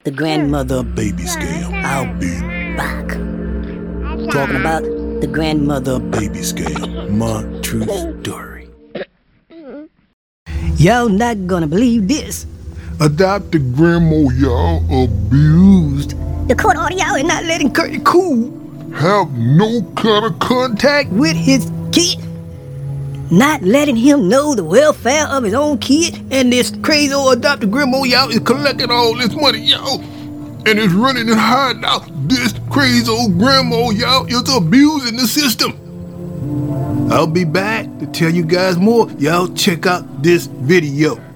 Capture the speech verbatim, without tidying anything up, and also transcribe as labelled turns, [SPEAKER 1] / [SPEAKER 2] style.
[SPEAKER 1] the grandmother
[SPEAKER 2] baby scale.
[SPEAKER 1] I'll be back. Talking about the grandmother
[SPEAKER 2] baby scale. My true story.
[SPEAKER 1] Y'all not gonna believe this.
[SPEAKER 2] Adopted grandma y'all abused.
[SPEAKER 1] The court order y'all is not letting Curtis Cool
[SPEAKER 2] have no kind of contact
[SPEAKER 1] with his kid. Not letting him know the welfare of his own kid.
[SPEAKER 2] And this crazy old adopted grandma y'all is collecting all this money, y'all. And it's running and hiding out. This crazy old grandma y'all is abusing the system. I'll be back to tell you guys more. Y'all check out this video.